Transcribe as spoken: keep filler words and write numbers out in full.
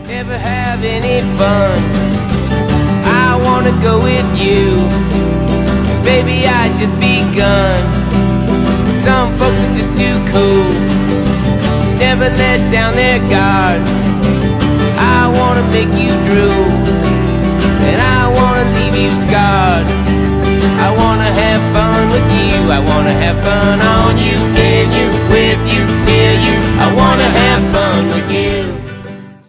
Never have any fun. I wanna go with you. Baby, I just begun. Some folks are just too cool. Never let down their guard. I wanna make you drool, and I wanna leave you scarred. I wanna have fun with you. I wanna have fun all